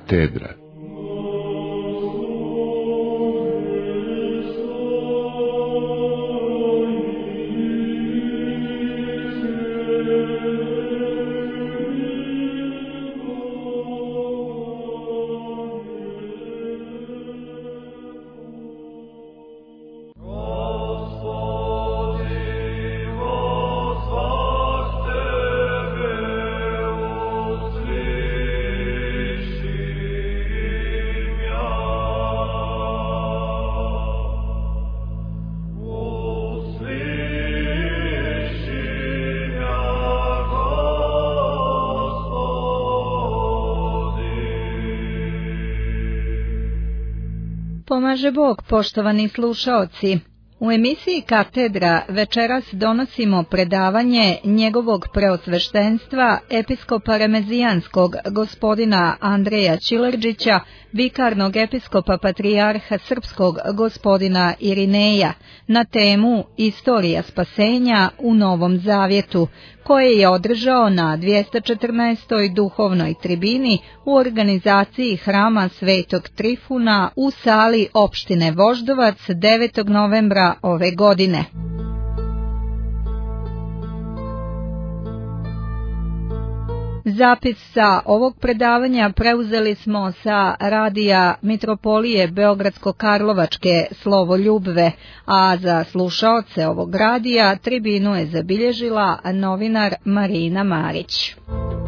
katedra. Pomaže Bog, poštovani slušaoci. U emisiji Katedra večeras donosimo predavanje njegovog preosveštenstva episkopa Remezijanskog gospodina Andreja Čilerđića, vikarnog episkopa patrijarha srpskog gospodina Irineja, na temu Istorija spasenja u Novom Zavjetu, koje je održao na 214. duhovnoj tribini u organizaciji Hrama Svetog Trifuna u sali opštine Voždovac 9. novembra ove godine. Zapis sa ovog predavanja preuzeli smo sa radija Mitropolije Beogradsko-Karlovačke Slovo Ljubve, a za slušaoce ovog radija tribinu je zabilježila novinar Marina Marić.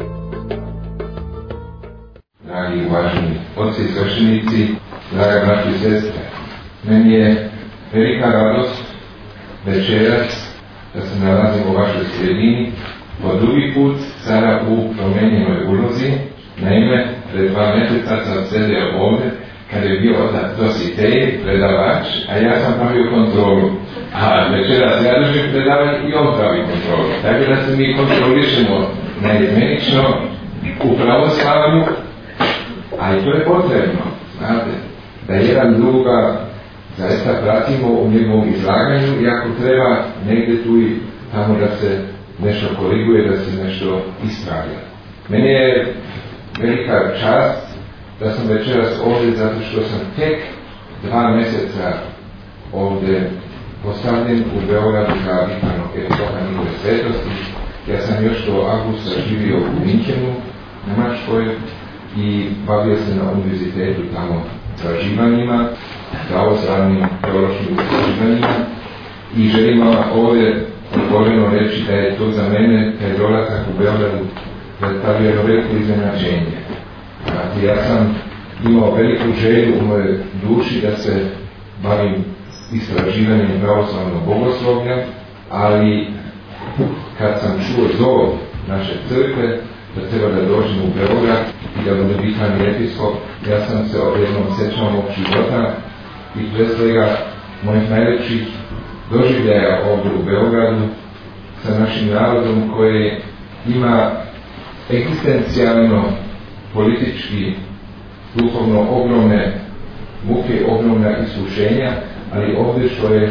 Dragi uvaženi oci i sveštenici, draga braći i sestre, meni je velika radost večeras da se nalazim u vašoj sredini po drugi put sada u promenjenoj ulozi. Naime, pred 2 mjeseca sam sedio ovdje kad je bio Dositej, predavač, a ja sam pravio kontrolu. A večeras ja držim predavanje i on pravi kontrolu. Tako da se mi kontrolišemo naizmenično u pravoslavlju, a i to je potrebno, znate, da jedan druga zaista pratimo u njegovom izlaganju i ako treba negdje tu i tamo da se nešto koriguje, da se nešto ispravlja. Meni je velika čast da sam večeras ovdje zato što sam tek 2 mjeseca ovdje postavljen u Beogradu za vikarnog episkopa njihove svetosti. Ja sam još do avgusta živio u Minchenu, Njemačkoj, i bavio se na univerzitetu tamo istraživanjima, pravoslavnim teološkim istraživanjima, i želim vam ovdje otvoreno reći da je to za mene, taj dolazak u Beogradu, predstavljeno veliko iznenađenje. Ja sam imao veliku želju u mojoj duši da se bavim istraživanjem pravoslavnog bogoslovlja, ali kad sam čuo zov naše crkve da treba da dođem u Beograd i da budem vikarni episkop, ja sam se odjednom sjećao mog života i pre svega mojih najvećih doživljaja ovdje u Beogradu sa našim narodom koji ima egzistencijalno, politički, duhovno ogromne muke, ogromna iskušenja, ali ovdje što je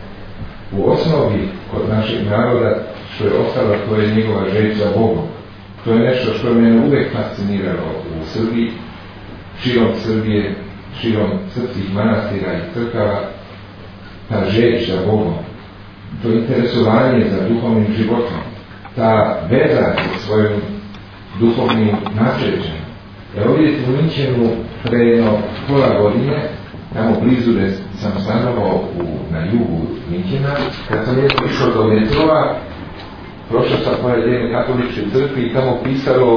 u osnovi kod našeg naroda, što je ostalo, to je njegova želja za Bogom. To je nešto što mene uvijek fasciniralo u Srbiji, širom Srbije, širom srpskih manastira i crkava, ta želja za Bogom, to interesovanje za duhovnim životom, ta veza sa svojim duhovnim nasljeđem. Ja ovdje u Minchenu pre jedno pola godine, tamo blizu gdje sam stanovao na jugu Minchena, kad sam išao do metroa, prošao sam pored jedne katoličke crkve i tamo pisalo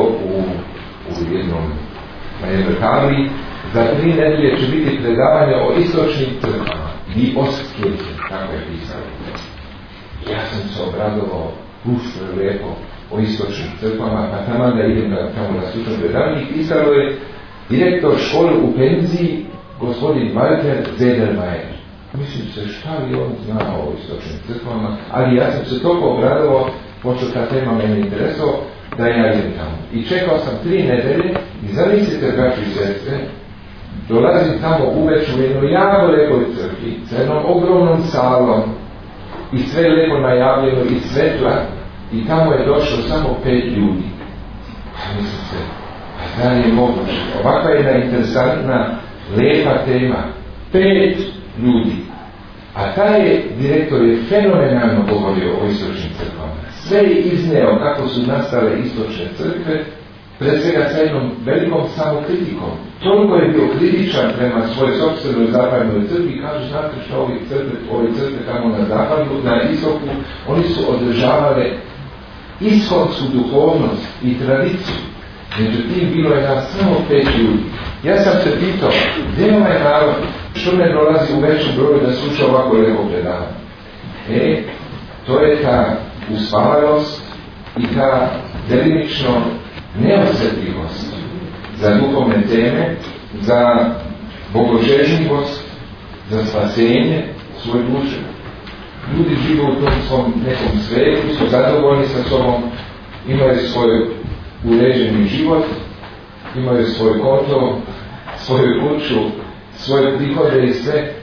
na jednoj tabli, za 3 nedelje će biti predavanje o istočnim crkvama. I Ostkirchen, tako je pisalo. Ja sam se obradovao, što je lijepo, o istočnim crkvama, pa tamo da idem tamo da slušam predavanje, i pisalo je direktor škole u penziji, gospodin Walter Zedermajer. Mislim se, šta li on zna o istočnim crkvama, ali ja sam se toliko obradovao, pošto ta tema mene interesovao, da ja idem tamo. I čekao sam 3 nedelje i zamislite, braći i sestre, dolazim tamo uveč u jednoj jako lepoj crkvi, sa jednom ogromnom salom, i sve lepo najavljeno i svetla, i tamo je došlo samo 5 ljudi. A mislim se, A da li je moguće? Ovakva jedna interesantna, lepa tema. 5 ljudi. A taj direktor je fenomenalno govorio o istočnim crkvama. Sve je izneo kako su nastale istočne crkve, pre svega sa jednom velikom samokritikom. Toliko je bio kritičan prema svojoj sopstvenoj zapadnoj crkvi, kaže, znate što ove crkve tamo na zapadu, na istoku, oni su održavale ishonsku duhovnost i tradiciju. Međutim, bilo je nas samo 5 ljudi. Ja sam se pitao, gdje je ovaj narod, što ne dolazi u većem broju da sluša ovako lepo predavanje? To je ta uspavanost i ta delimično neosjetljivost za duhovne teme, za bogožežljivost, za spasenje svoje duše. Ljudi žive u tom svom nekom svetu, su zadovoljni sa sobom, imaju svoj uređeni život, imaju svoj konto, svoju kuću, svoje prihode i sve,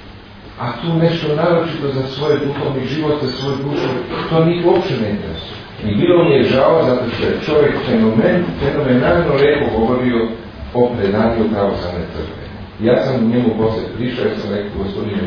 a tu nešto naročito za svoj duhovni život, za svoju dušu, to njih uopće ne interesuje. I bilo mi je žao zato što je čovjek fenomenalno lepo govorio o predanju pravoslavne crkve. Ja sam njemu poslije prišao, ja sam rekao, gospodine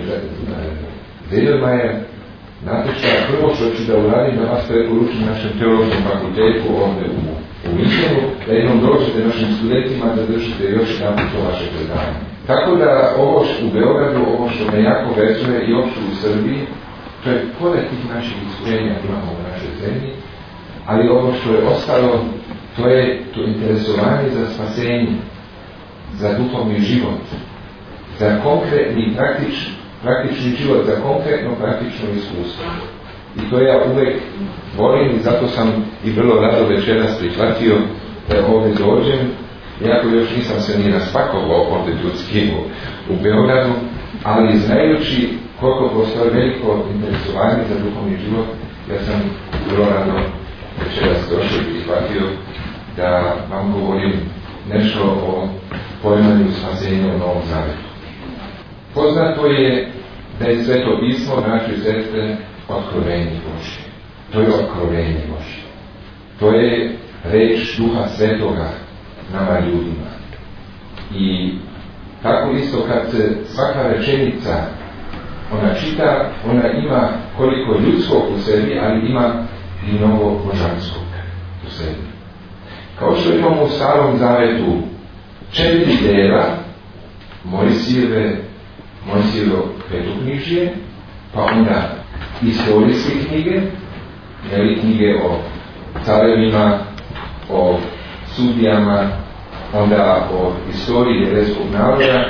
Zedermajer, znate šta, prvo što ću da uradim, da vas preporučim našem teološkom fakultetu ovdje u Mišljenu, da jednom dođete našim studentima da držite još jedan to vaše predanje. Tako da ovo u Beogradu, ovo što me jako vezuje i opšte u Srbiji, to je pored tih naših iskušenja imamo u našoj zemlji, ali ovo što je ostalo, to je to interesovanje za spasenje, za duhovni život, za konkretni praktični život, za konkretno praktično iskustvo. I to ja uvek volim i zato sam i vrlo rado večeras prihvatio da ovdje dođem, iako još nisam se ni raspakovao ovdje ljudski u Beogradu, ali znajući koliko postoje veliko interesovanje za duhovni život, ja sam vrlo rado večeras došao i prihvatio da vam govorim nešto o pojmanju spasenja u Novom Zavetu. Poznato je da je Sveto pismo, naše sestre, otkrovenje Božje. To je otkrovenje Božje. To je reč Duha Svetoga nama ljudima. I tako isto kad se svaka rečenica ona čita, ona ima koliko ljudskog u sebi, ali ima i mnogo božanskog u sebi. Kao što imamo u Starom Zavetu 4 dela, Mojsijevo petoknjižje, pa onda istorijske knjige, knjige o carevima, o sudijama, onda o istoriji jevrejskog naroda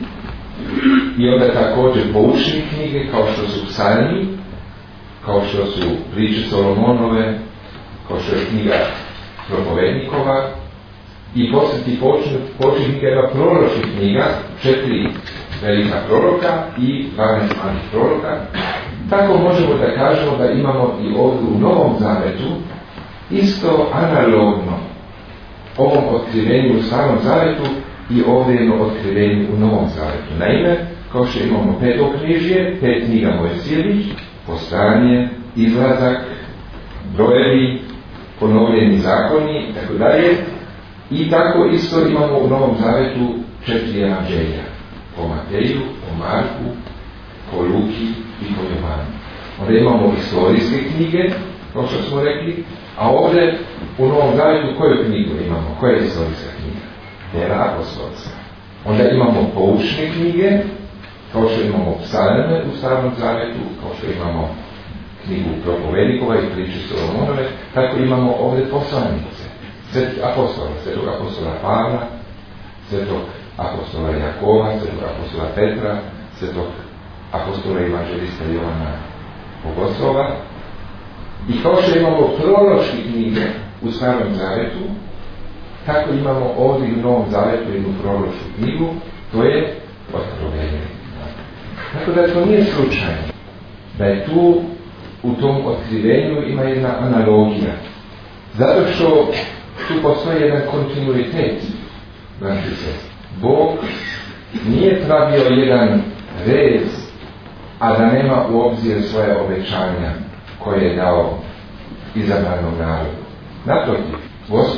i onda također poučne knjige kao što su psalmi, kao što su priče Solomonove, kao što je knjiga propovednikova i poslije ti počne knjiga proročnih knjiga, 4 velika proroka i 12 malih proroka. Tako možemo da kažemo da imamo i ovdje u Novom Zavetu isto analogno ovom otkrivenju u Starom Zavetu i ovdje jedno otkrivenju u Novom Zavetu. Naime, kao što imamo petoknjižje, 5 knjiga Mojsijevih, Postojanje, Izlazak, Brojevi, Ponovljeni zakoni i tako dalje. I tako isto imamo u Novom Zavetu 4 evanđelja. Po Mateju, po Marku, po Luki i po Jovanu. Onda imamo istorijske knjige, kao što smo rekli, a ovdje u Novom Zavetu koju knjigu imamo? Koja je istorijska knjiga? Djela apostolska. Onda imamo poučne knjige, kao što imamo psalme u Starom Zavetu, kao što imamo knjigu propovednikova i priče Solomonove, tako imamo ovdje poslanice. Svetog apostola Pavla, svetog apostola Jakova, svetog apostola Petra, svetog apostola evanđelista Jovana Bogoslova. I kao što imamo proročke knjige u Starom Zavetu, tako imamo ovdje u Novom Zavetu jednu proročku knjigu, to je Otkrovenje. Tako da to nije slučajno, da je tu u tom otkrivenju ima jedna analogija. Zato što tu postoji jedan kontinuitet, znači se. Bog nije pravio jedan rez, a da nema u obzir svoje obećanja koje je dao izabranom narodu. Naprotiv, Gospod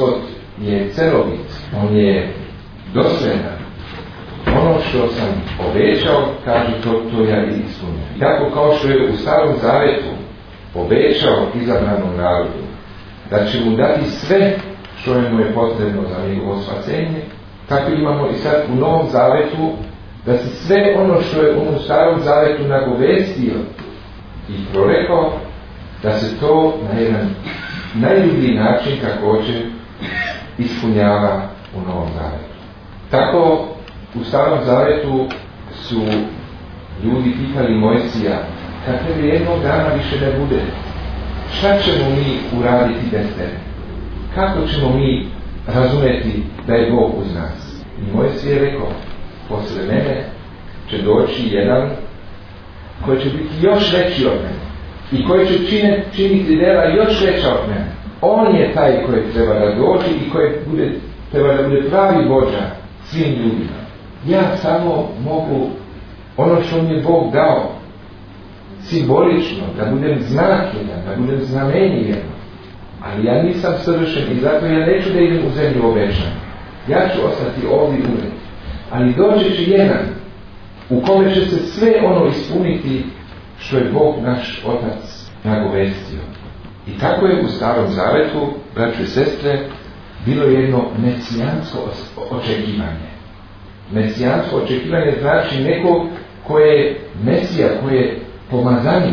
je celovit, on je dosljedan. Ono što sam obećao, kaže, to ja i ispunim. Tako kao što je u Starom Zavetu obećao izabranom narodu da će mu dati sve što mu je potrebno za njegovo spasenje, tako imamo i sad u Novom Zavetu da se sve ono što je u Starom Zavetu nagovestio i prorekao, da se to na jedan najljubiji način također ispunjava u Novom Zavetu. Tako u Starom Zavetu su ljudi pitali Mojsija, kad tebe jednog dana više ne bude, šta ćemo mi uraditi bez tebe? Kako ćemo mi razumjeti da je Bog uz nas? I Mojsije je rekao, posle mene će doći jedan koji će biti još veći od mene i koji će činiti dela još veća od mene. On je taj koji treba da dođe i koji treba da bude pravi vođa svim ljudima. Ja samo mogu ono što mi je Bog dao simbolično, da budem znak jedan, da budem znamenje jedno. Ali ja nisam savršen i zato ja neću da idem u zemlju obećanu. Ja ću ostati ovdje uvijek. Ali doći će jedan u kome će se sve ono ispuniti što je Bog naš Otac nagovestio. I tako je u Starom Zavetu, braćo i sestre, bilo jedno mesijansko očekivanje. Mesijansko očekivanje znači neko ko je Mesija, ko je pomazanik.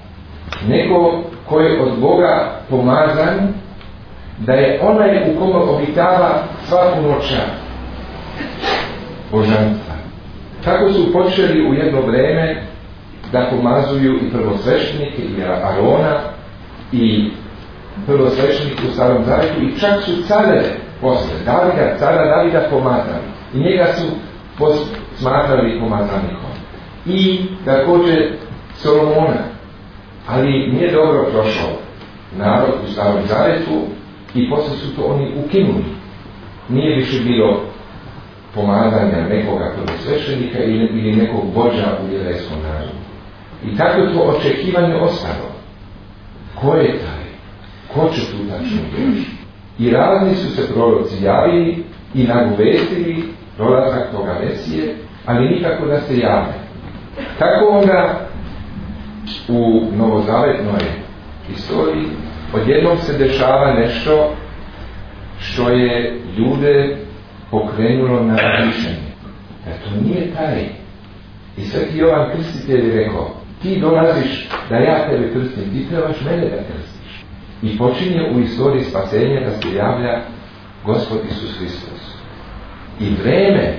Neko ko je od Boga pomazan, da je onaj u kome obitava sva punoća božanstva. Tako su počeli u jedno vreme da pomazuju i prvosveštenike i Arona i prvosveštenike u Starom Zavetu i čak su careve posle cara Davida pomazali i njega su smatrali pomazanikom i također Solomona, ali nije dobro prošao narod u Starom Zavetu i posle su to oni ukinuli. Nije više bilo pomazanja nekoga prvosveštenika ili nekog vođa u jevrejskom narodu. I tako to očekivanje ostalo. Ko je taj? Ko će tu tačno doći? I razni su se proroci javili i nagovestili dolazak toga Mesije, ali nikako da se jave. Tako onda u novozavetnoj istoriji odjednom se dešava nešto što je ljude pokrenulo na razmišljanje. Da to nije taj. I Sveti Jovan Krstitelj je rekao, ti dolaziš da ja tebe krstim, ti trebaš mene da krstiš. I počinje u istoriji spasenja da se javlja Gospod Isus Hristos. I vreme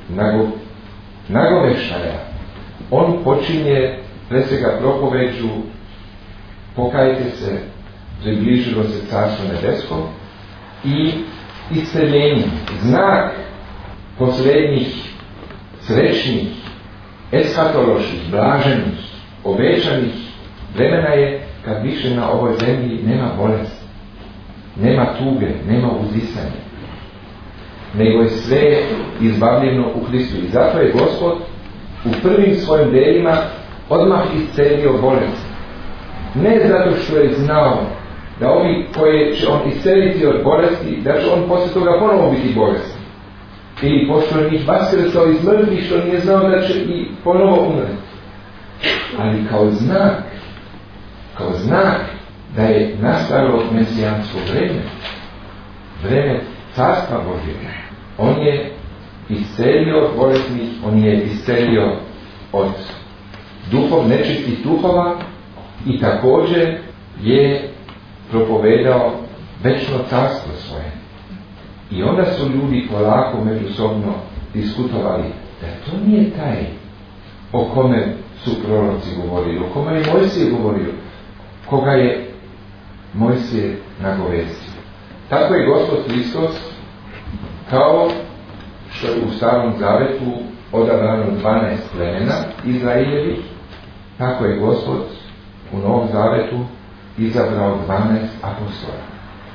nagoveštaja, on počinje pre svega propoveđu, pokajte se, približilo se Carstvo nebesko i isceljenjem, znak posljednjih srećnih, eskatoloških, blaženih, obećanih vremena je kad više na ovoj zemlji nema bolesti, nema tuge, nema uzdisanja, nego je sve izbavljeno u Hristu. I zato je Gospod u prvim svojim delima odmah iscelio bolest. Ne zato što je znao da ovi koje će on isceliti od bolesti, da će on posle toga ponovo biti bolestan. Ili pošto je njih vaskrsao iz mrtvih, što nije znao da će i ponovo umreti. Ali kao znak da je nastalo mesijansko vreme Carstva Božjega. On je iscelio od bolesnih, on je iscelio od nečistih duhova i također je propovedao večno carstvo svoje. I onda su ljudi polako međusobno diskutovali da to nije taj o kome su proroci govorili, o kome je Mojsije govorio, koga je Mojsije nagovestio. Tako je Gospod Hristos, kao što je u Starom Zavetu odabrano 12 plemena Izraeljevih, tako je Gospod u Novom Zavetu izabrao 12 apostola.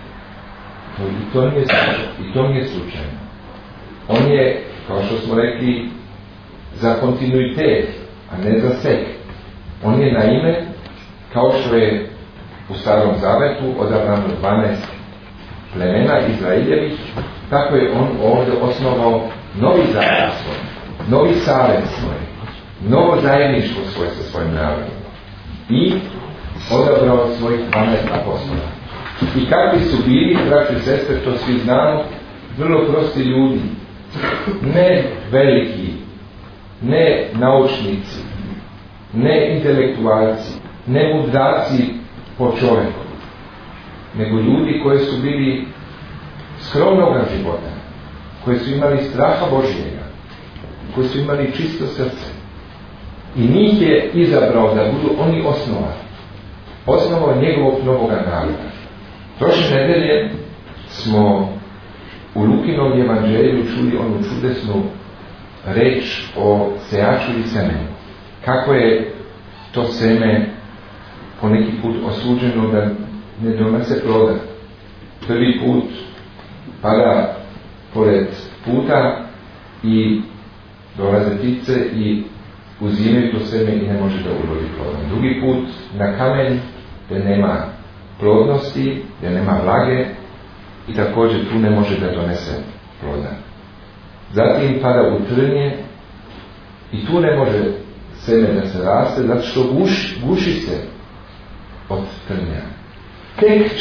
I to nije slučajno. On je, kao što smo rekli, za kontinuitet, a ne za sek. On je naime, kao što je u Starom Zavetu odabrano 12 plemena Izraeljevih, tako je on ovdje osnovao novi zavet svoj, novi savez svoj, novo zajedništvo svoje sa svojim narodom i odabrao svojih 12 apostola. I kakvi su bili, braći i sestre, to svi znamo, vrlo prosti ljudi, ne veliki, ne naučnici, ne intelektualci, ne mudraci po čovjeku, nego ljudi koji su bili skromnog života, koji su imali straha Božjega, koji su imali čisto srce. I njih je izabrao da budu oni osnovao njegovog novoga naroda. Prošle nedelje smo u Lukinom evanđelju čuli onu čudesnu reč o sejaču i semenu. Kako je to seme po neki put osuđeno da ne donese ploda. Prvi put pada pored puta i dolaze ptice i uzimaju to seme i ne može da urodi plodom. Drugi put na kamen gdje nema plodnosti, gdje nema vlage i također tu ne može da donese ploda. Zatim pada u trnje i tu ne može seme da se raste zato što guši se od trnja. Tek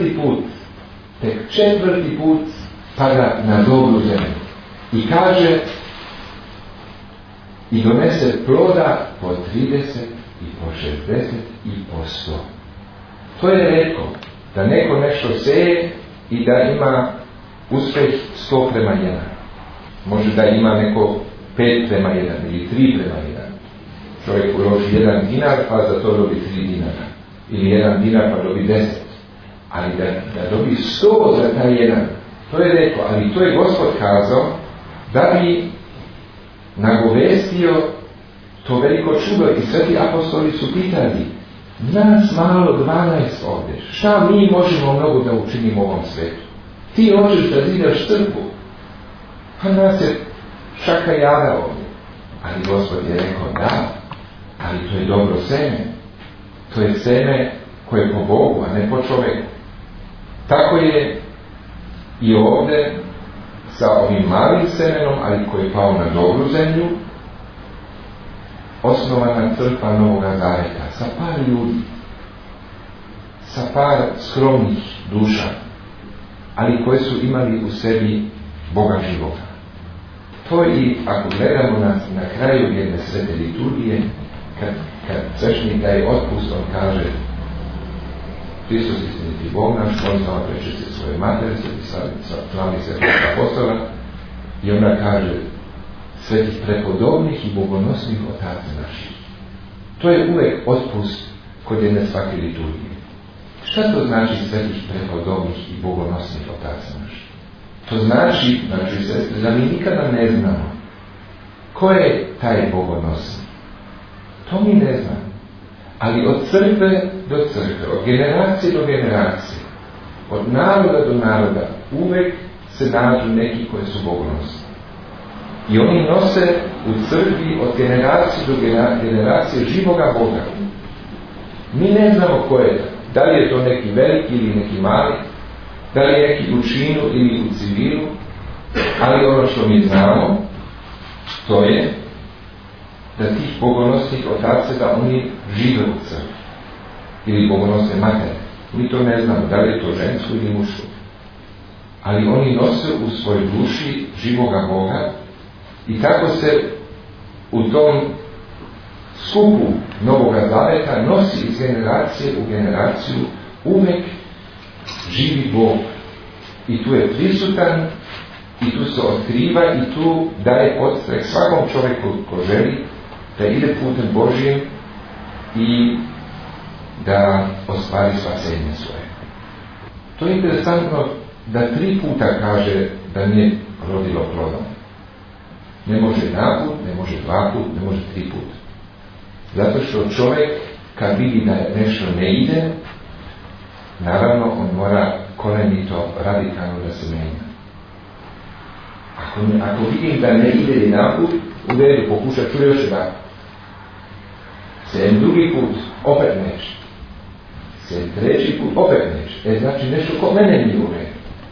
četvrti put pada na dobru zemlju i kaže i donese ploda po 30 i po 60 i po 100. To je retko da neko nešto seje i da ima uspjeh 100:1. Može da ima neko 5:1 ili 3:1. Čovjek uloži 1 dinar pa za to dobi 3 dinara. Ili 1 dinar pa dobi 10. Ali da dobi 100 za taj jedan, to je retko. Ali to je Gospod kazao da bi nagovestio to veliko čudo. I sveti apostoli su pitali, nas malo 12 ovdje, šta mi možemo mnogo da učinimo u ovom svijetu? Ti hoćeš da zidaš crkvu, pa nas je šaka jada ovdje. Ali Gospod je rekao da, ali to je dobro seme. To je seme koje je po Bogu, a ne po čovjeku. Tako je i ovdje sa ovim malim semenom, ali koji je pao na dobru zemlju, osnovana crkva Novoga Zaveta sa par ljudi, sa par skromnih duša, ali koji su imali u sebi Boga živoga. To i ako gledamo na kraju jedne svete liturgije, kad sveštenik daje otpust, on kaže Hristos istiniti Bog naš, on sama preče se svoje materice, slavni svetih apostola, i ona kaže svetih prepodobnih i bogonosnih otaca naših. To je uvek otpust kod jedne svake liturgije. Šta to znači svetih prepodobnih i bogonosnih otaca naših? To znači sestre, da mi nikada ne znamo ko je taj bogonosni. To mi ne znamo. Ali od crkve do crkve, od generacije do generacije, od naroda do naroda, uvek se nađu neki koji su bogonosni. I oni nose u crkvi od generacije do generacije živoga Boga. Mi ne znamo ko je to. Da li je to neki veliki ili neki mali, da li je neki u činu ili u civilu, ali ono što mi znamo, to je da tih bogonosnih otaca, da oni žive u crkvi. Ili bogonosne matere. Mi to ne znamo, da li je to žensko ili muško. Ali oni nose u svojoj duši živoga Boga i tako se u tom skupu Novoga Zaveta nosi iz generacije u generaciju uvek živi Bog. I tu je prisutan, i tu se otkriva, i tu daje podstrek svakom čovjeku ko želi da ide putem Božijim i da ostvari spasenje svoje. To je interesantno da 3 puta kaže da nije rodilo plodom. Ne može 1 put, ne može 2 put, ne može 3 puta. Zato što čovjek kad vidi da nešto ne ide, naravno on mora korenito, radikalno da se menja. Ako vidim da ne ide 1 put, u redu, pokušat ću još 1. Sem 2 put, opet neće. Sem 3 put, opet neće. Znači nešto ko mene nije u redu.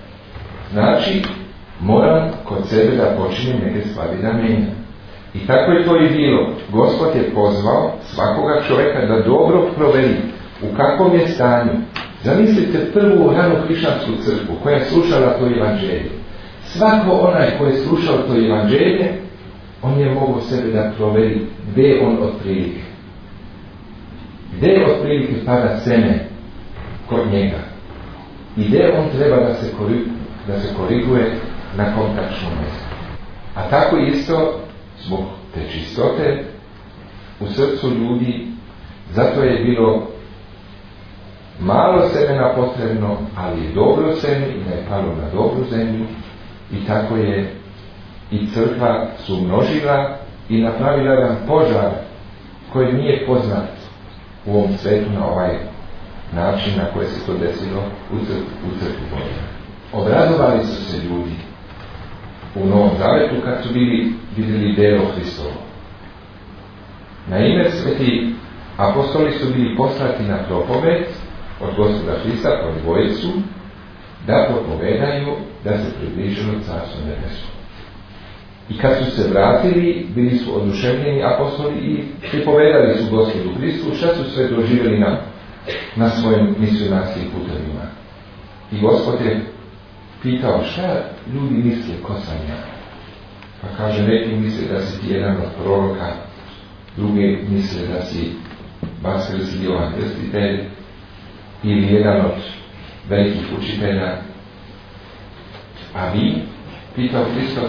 Znači, moram kod sebe da počinem neke stvari da menjam. I tako je to i bilo. Gospod je pozvao svakoga čovjeka da dobro proveri u kakvom je stanju. Zamislite prvu ranu hrišćansku crkvu koja je slušala to evanđelje. Svako onaj koji je slušao to evanđelje, on je mogao sebe da proveri gdje je on otprilike. Gdje je otprilike pada seme kod njega. I gdje on treba da se koriguje na kontačnom mjestu. A tako isto, zbog te čistote u srcu ljudi, zato je bilo malo semena potrebno, ali je dobro seme i da je palo na dobru zemlju, i tako je i crkva se umnožila i napravila jedan požar koji nije poznat u ovom svetu na ovaj način na koji se to desilo u crkvi Božja. Obradovali su se ljudi u Novom Zavetu kad su vidjeli delo Hristovo. Naime, sveti apostoli su bili poslati na propoved od Gospoda Hrista od dvojicu da propovedaju da se približilo Carstvo nebesko. I kad su se vratili, bili su oduševljeni apostoli i pripovedali su Gospodu Hristu šta su sve doživjeli na svojim misionarskim putovima. I Gospod je pitao šta ljudi misle ko sam ja. Pa kaže, neki misle da si ti jedan od proroka, drugi misle da si Vaskrs Jovan Krstitelj ili jedan od velikih učitelja. A vi, pitao Hristos,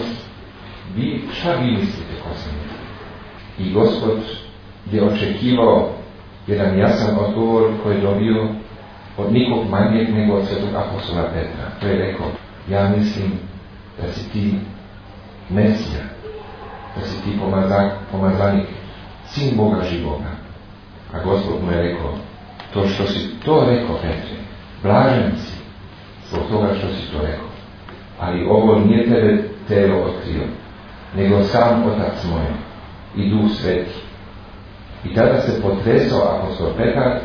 šta vi mislite ko sam ja? I Gospod je očekivao jedan jasan odgovor koji je dobio od nikog manjeg nego od svetog apostola Petra. To je rekao, ja mislim da si ti Mesija, da si ti pomazanik, sin Boga živoga. A Gospod mu je rekao, to što si to rekao Petre, blažen si zbog toga što si to rekao. Ali ovo nije tebe telo otkrio, nego sam Otac moj i Duh Sveti. I tada se potresao apostol Petar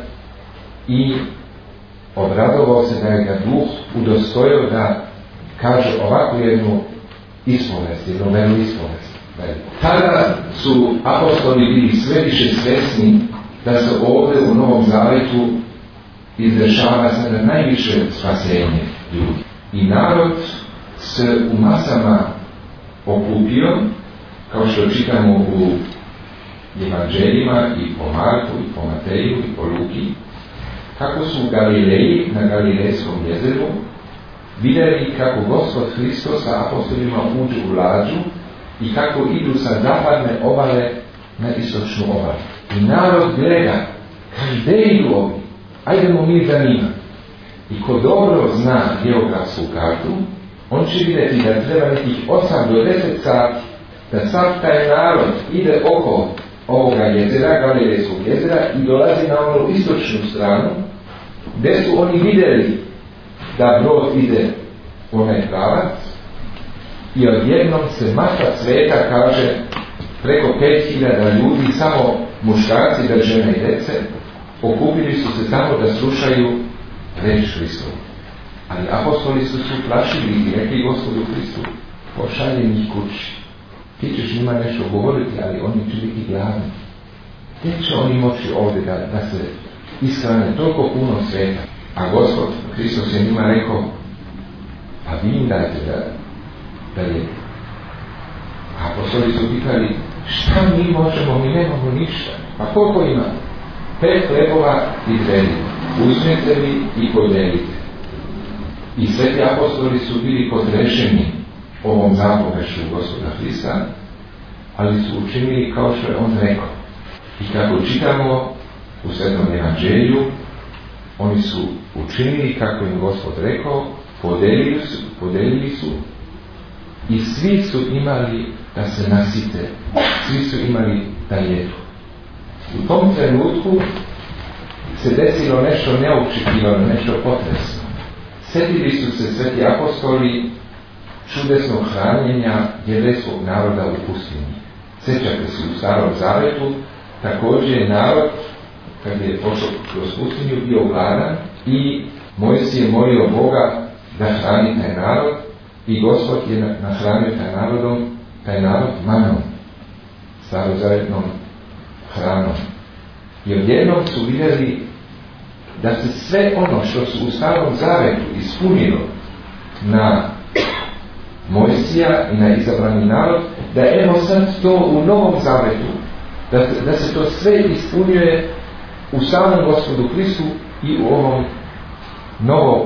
i obradovao se da je ga Duh udostojio da kaže ovakvu jednu ispovest, jednu velu ispovest. Tada su apostoli bili sve više svjesni da se ovdje u Novom Zavetu izrešava sada najviše spasenje ljudi. I narod se u masama okupio, kao što čitamo u evanđeljima i po Marku, i po Mateju, i po Luki, kako su u Galileji, na Galilejskom jezeru, vidjeli kako Gospod Hristos sa apostolima uđu u lađu i kako idu sa zapadne obale na istočnu obalu. I narod gleda, kaže, gdje idu ovi? Ajdemo mi za njima. I ko dobro zna geografsku kartu, on će vidjeti da treba nekih 8 do 10 sati da sav taj narod ide oko ovoga jezera, Galilejskog jezera, i dolazi na onu istočnu stranu, gdje su oni vidjeli da brod ide u onaj pravac, i odjednom se masa sveta, kaže, preko 5000 ljudi, samo muškarci, da žene i dece, okupili su se tamo da slušaju reč Hristovu. Ali apostoli su plašili i rekli Gospodu Hristu, pošalje njih kući. Ti ćeš njima nešto govoriti, ali oni će biti gladni. Gdje će oni moći ovdje da se ishrane toliko puno sveta? A Gospod Hristos je njima rekao, pa vi im dajte da je. Apostoli su pitali, šta mi možemo, mi nemamo ništa. Pa koliko ima? 5 hlebova i 2 ribe. Uzmete li i podelite. I sveti apostoli su bili podrešeni ovom zapovešću Gospoda Hrista, ali su učinili kao što je on rekao. I kako čitamo u Svetom Evanđelju, oni su učinili kako im Gospod rekao, podelili su i svi su imali da se nasite, svi su imali da jedu. U tom trenutku se desilo nešto neočekivano, nešto potresno. Sjetili su se sveti apostoli čudesnog hranjenja jevrejskog naroda u pustinji. Sjećate se, u Starom Zavetu također je narod, kad je pošao kroz pustinju, bio gladan i Mojsije molio Boga da hrani taj narod, i Gospod je nahranio taj narod manom, starozavjetnom hranom. I odjednom su vidjeli da se sve ono što su u starom zavetu ispunilo na Mojsija i na izabrani narod, da evo sad to u novom zavetu, da se to sve ispunjuje u samom Gospodu Hristu i u ovom novom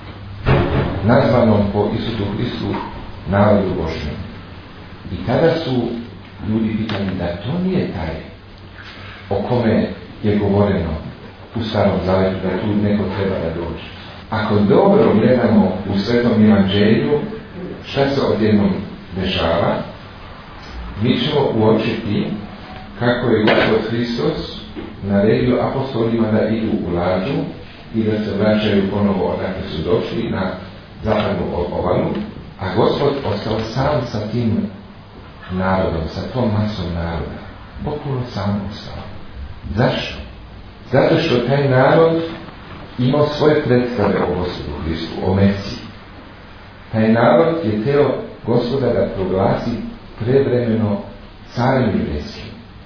nazvanom po Isusu Hristu narodu Božjem. I tada su ljudi pitali da to nije taj o kome je govoreno u starom zavetu, da tu neko treba da dođe. Ako dobro gledamo u Svetom Evanđelju šta se odjednom dešava, mi ćemo uočiti kako je Gospod Hristos naredio apostolima da idu u lađu i da se vraćaju ponovo odakle su došli na zapadnu obalu, a Gospod ostao sam sa tim narodom, sa tom masom naroda. Potpuno sam ostao. Zašto? Zato što taj narod imao svoje predstave o Gospodu Hristu, o Mesiji. Taj narod je teo Gospoda da proglasi prevremeno carem judejskim.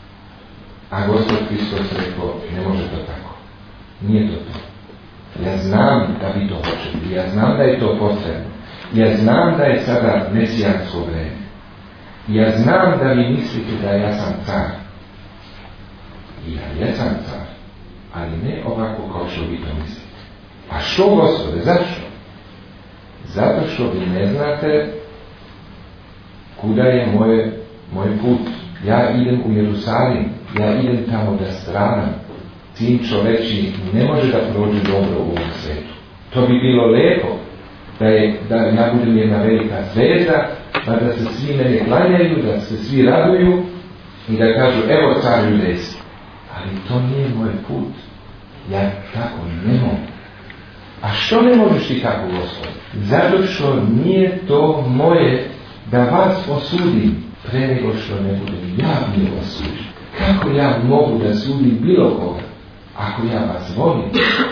A Gospod Hristos rekao, ne može to tako. Nije to to. Ja znam da vi to hoćete. Ja znam da je to potrebno. Ja znam da je sada mesijansko vreme. Ja znam da vi mislite da ja sam car. I ja jesam car. Ali ne ovako kao što vi to mislite. A što, Gospode, zašto? Zato što vi ne znate kuda je moj put. Ja idem u Jerusalim. Ja idem tamo da stradam. Sin čoveči ne može da prođe dobro u ovom svetu. To bi bilo lepo da ja budem jedna velika zvezda, da se svi mene klanjaju, da se svi raduju i da kažu evo car judejski. Ali to nije moj put. Ja tako ne mogu. A što ne možeš ti tako, Gospod? Zato što nije to moje da vas osudim pre nego što ne budem ja bio osuđen. Kako ja mogu da sudim bilo koga? Ako ja vas volim,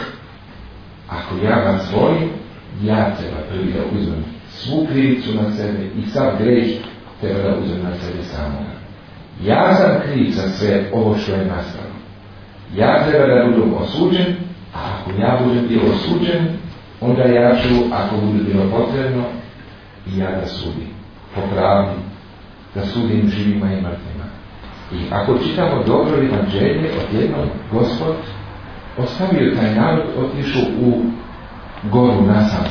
ja treba prvi da uzmem svu krivicu na sebe i sav greh treba da uzmem na sebe samoga. Ja sam kriv za sve ovo što je nastalo. Ja treba da budem osuđen, a ako ja budem bio osuđen, onda ja ću, ako bude bilo potrebno, i ja da sudim. Po pravdi, da sudim živima i mrtvima. I ako čitamo dobro Evanđelje, odjednom Gospod ostavio taj narod, otišao u goru nasam.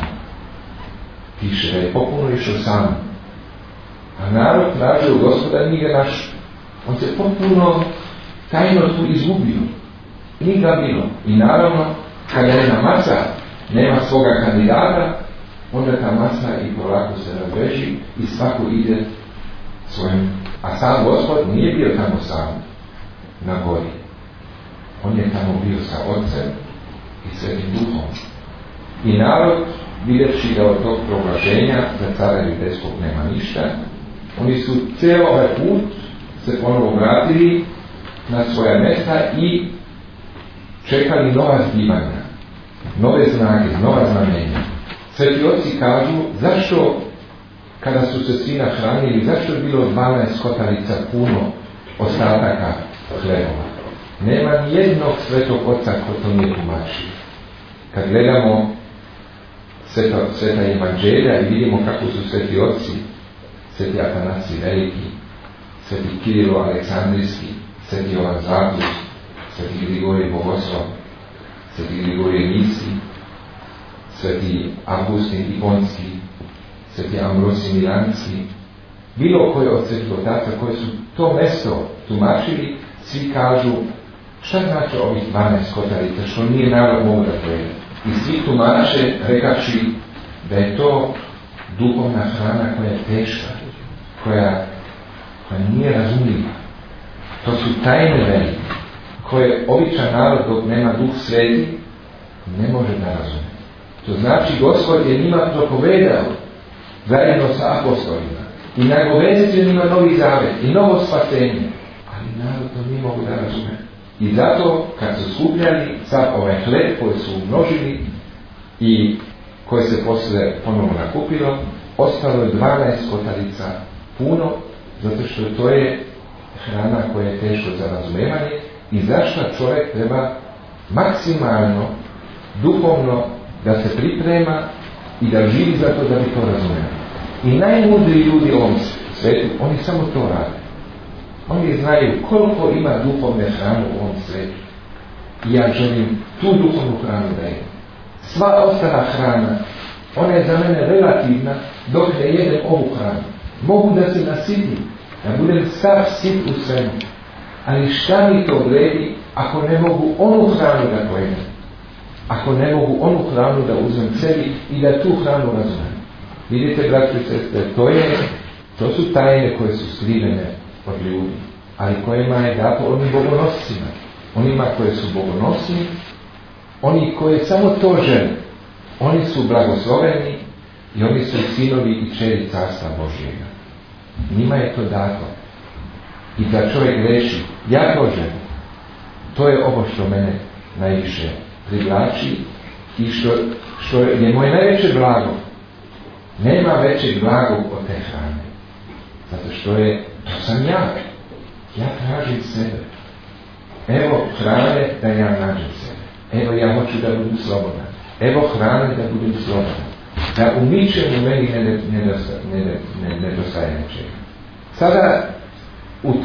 Piše da je popuno išao sam. A narod tražio Gospoda, nije ga našao. On se popuno tajno tu izgubio. Nije ga bilo. I naravno, kada jedna masa nema svoga kandidata, onda ta masa i polako se razbeži i svako ide svojim. A sam Gospod nije bio tamo sam na gori. On je tamo bio sa Otcem i Svetim Duhom. I narod, vidjevši da od tog proglašenja za cara judejskog nema ništa, oni su cijelo ovaj put se ponovo vratili na svoja mjesta i čekali nova zbivanja, nove znake, nova znamenja. Sveti oci kažu, zašto kada su se svi nahranili, zašto je bilo 12 kotarica puno ostataka hlebova? Nema nijednog svetog oca ko to nije tumačio. Kad gledamo sveta evanđelja i vidimo kako su sveti oci, sveti Atanasij Veliki, sveti Kirilo Aleksandrijski, sveti Jovan Zlatus, sveti Grigorije Bogoslov, sveti Grigorije Nisi, sveti Augustin Iponski, sveti Ambrosij Milanski, bilo koje od svetih otaca koji su to mesto tumačili, svi kažu šta znači ovih 12 kotarica, što nije narod mogu da pojede. I svi tumače rekavši da je to duhovna hrana koja je teška, koja nije razumljiva. To su tajne velike, koje običan narod dok nema Duh Sveti ne može da razume. To znači Gospod je njima propovedao zajedno sa apostolima i nagovestio njima novi zavet i novo spasenje, ali narod to nije mogu da razume. I zato kad su skupljali sad ovaj hleb koji su umnožili i koje se posle ponovno nakupilo, ostalo je 12 kotarica, puno, zato što to je hrana koja je teško za razumevanje i zašto čovjek treba maksimalno, duhovno da se priprema i da živi za to da bi to razumeo. I najmudriji ljudi u ovom svijetu, oni samo to rade. Oni znaju koliko ima duhovne hrane u ovom svijetu. I ja želim tu duhovnu hranu da imam. Sva ostala hrana, ona je za mene relativna dok ne jedem ovu hranu. Mogu da se nasitim, da budem sav sit u svemu. Ali šta mi to vredi ako ne mogu onu hranu da pojedem? Ako ne mogu onu hranu da uzmem sebi i da tu hranu razumem? Vidite, braći i sestre, to su tajne koje su skrivene od ljudi, ali kojima je dato onim bogonoscima. Onima koje su bogonosni, oni koji samo to žele, oni su blagosloveni i oni su sinovi i kćeri Carstva Božjega. Njima je to dato. I da čovjek reši, ja to želim. To je ovo što mene najviše privlači i što je moje najveće blago. Nema većeg blagog od te hrane. Zato što to sam ja. Ja tražim sebe. Evo hrane da ja nađem sebe. Evo ja hoću da budem slobodan. Evo hrane da budem slobodan. Da u ničemu meni nedostaje nečega. Sada u